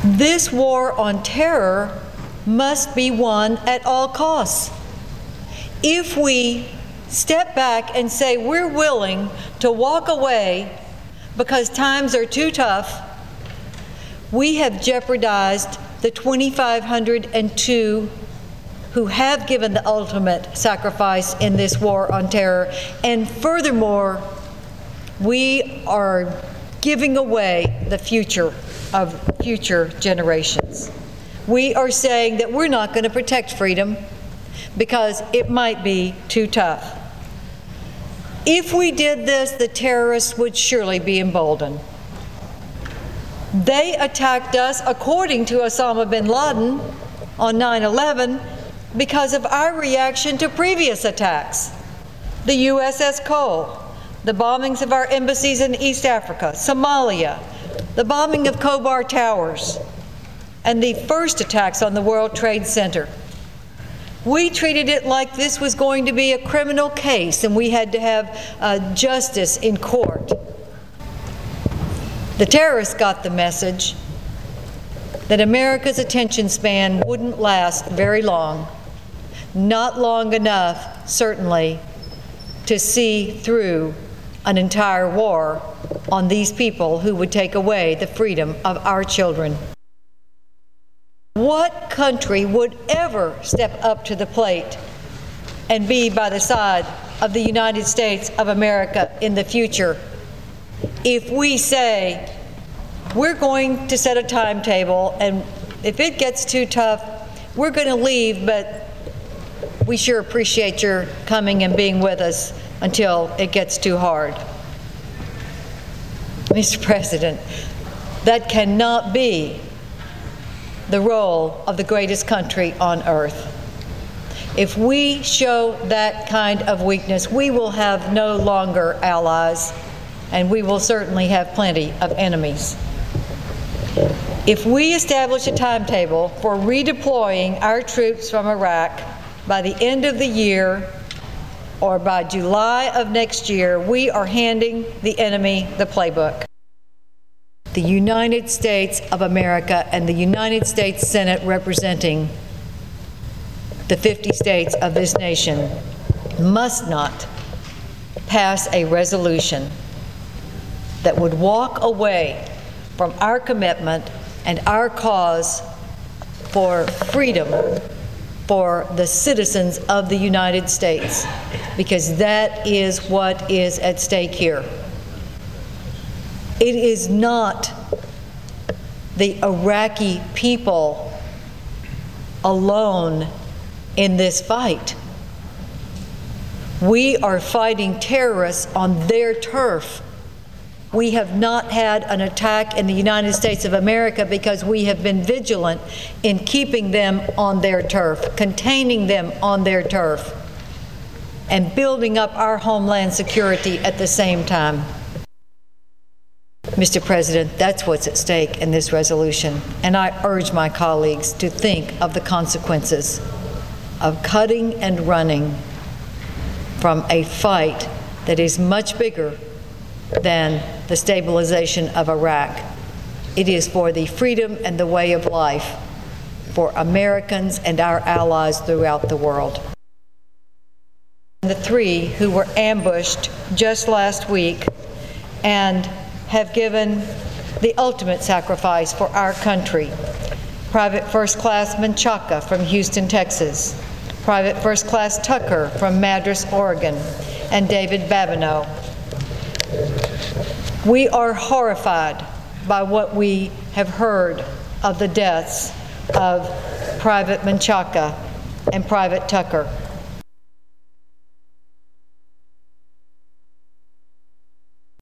This war on terror must be won at all costs. If we step back and say we're willing to walk away because times are too tough, we have jeopardized the 2,502 who have given the ultimate sacrifice in this war on terror. And furthermore, we are giving away the future of future generations. We are saying that we're not going to protect freedom because it might be too tough. If we did this, the terrorists would surely be emboldened. They attacked us, according to Osama bin Laden, on 9/11 because of our reaction to previous attacks. The USS Cole, the bombings of our embassies in East Africa, Somalia, the bombing of Khobar Towers, and the first attacks on the World Trade Center. We treated it like this was going to be a criminal case and we had to have justice in court. The terrorists got the message that America's attention span wouldn't last very long, not long enough, certainly, to see through an entire war on these people who would take away the freedom of our children. What country would ever step up to the plate and be by the side of the United States of America in the future if we say we're going to set a timetable and if it gets too tough, we're going to leave, but we sure appreciate your coming and being with us until it gets too hard? Mr. President, that cannot be the role of the greatest country on earth. If we show that kind of weakness, we will have no longer allies, and we will certainly have plenty of enemies. If we establish a timetable for redeploying our troops from Iraq by the end of the year or by July of next year, we are handing the enemy the playbook. The United States of America and the United States Senate representing the 50 states of this nation must not pass a resolution that would walk away from our commitment and our cause for freedom for the citizens of the United States, because that is what is at stake here. It is not the Iraqi people alone in this fight. We are fighting terrorists on their turf. We have not had an attack in the United States of America because we have been vigilant in keeping them on their turf, containing them on their turf, and building up our homeland security at the same time. Mr. President, that's what's at stake in this resolution, and I urge my colleagues to think of the consequences of cutting and running from a fight that is much bigger than the stabilization of Iraq. It is for the freedom and the way of life for Americans and our allies throughout the world. The three who were ambushed just last week and have given the ultimate sacrifice for our country. Private First Class Menchaca from Houston, Texas, Private First Class Tucker from Madras, Oregon, and David Babineau. We are horrified by what we have heard of the deaths of Private Menchaca and Private Tucker.